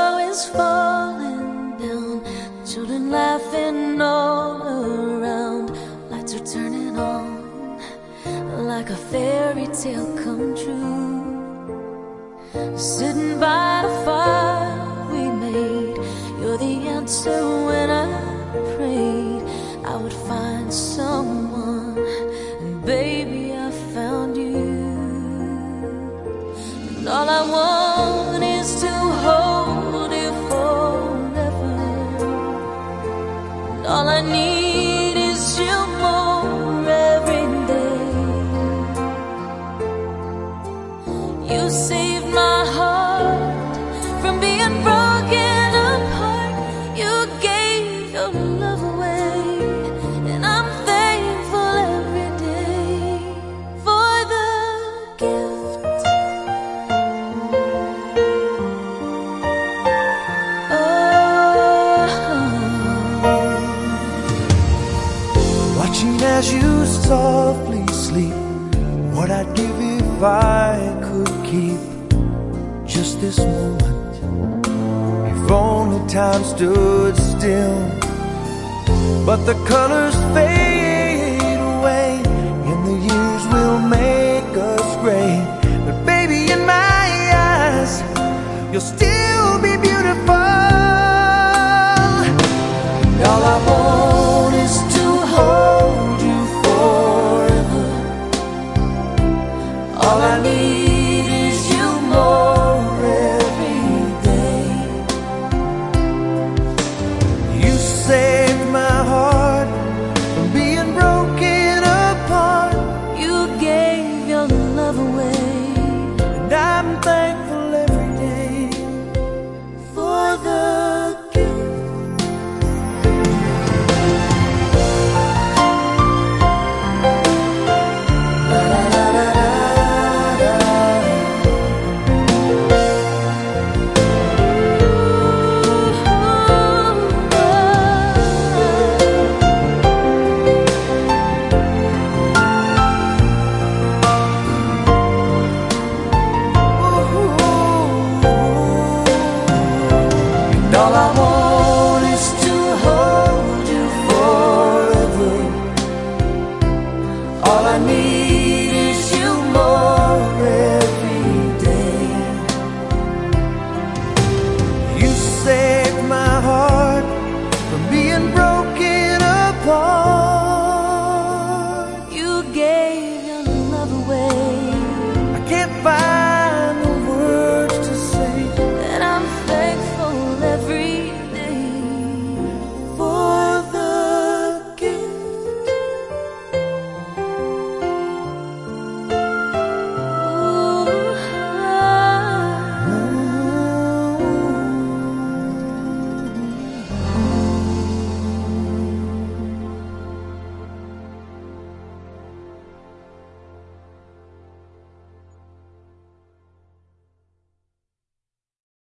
snow is falling down, children laughing all around. Lights are turning on like a fairy tale come true. Sitting by the fire we made, you're the answer when I prayed I would find someone, and baby I found you. And all I want is to hold you forever, and all I need is you more every day. You saved my heart from being broken apart. You gave your love away, and I'm thankful every day for the gift. Watching as you softly sleep, what I'd give if I could keep just this moment. If only time stood still, but the colors fade away, and the years will make us gray. But baby, in my eyes, you'll still be beautiful. And all I want is to hold you forever. All I need is you more every day. You saved my heart from being broken apart. You gave your love away, And I'm thankful every day for the gift. all I want.